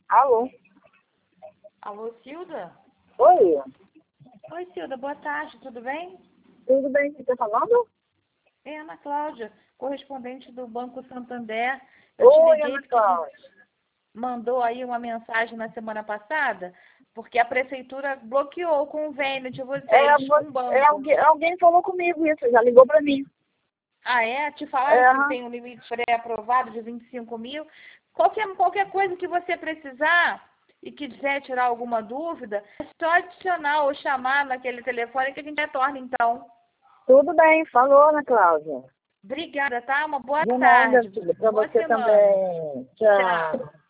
Alô? Alô, Cilda? Oi, Oi, Cilda, boa tarde, tudo bem? tudo bem? Você está falando? É Ana Cláudia, correspondente do Banco Santander. Eu te Oi, liguei Ana porque você Cláudia. mandou aí uma mensagem na semana passada, porque a prefeitura bloqueou o convênio de vocês com o banco. Alguém falou comigo isso, já ligou para mim. Ah, é? Te É, falaram que tem um limite pré-aprovado de 25 mil? Qualquer coisa que você precisar e quiser tirar alguma dúvida, é só adicionar ou chamar naquele telefone que a gente retorna, então. tudo bem, falou, Ana Cláudia. Obrigada, tá? Uma boa De nada, tarde. filha, para Boa você semana. também. Tchau. Tchau.